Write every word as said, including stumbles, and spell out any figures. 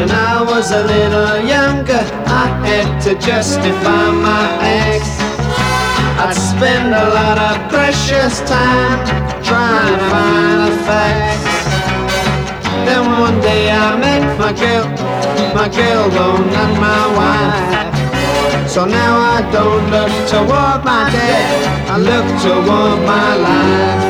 When I was a little younger, I had to justify my acts. I'd spend a lot of precious time trying to find the facts. Then one day I met my girl, my girl, though not my wife. So now I don't look toward my death, I look toward my life.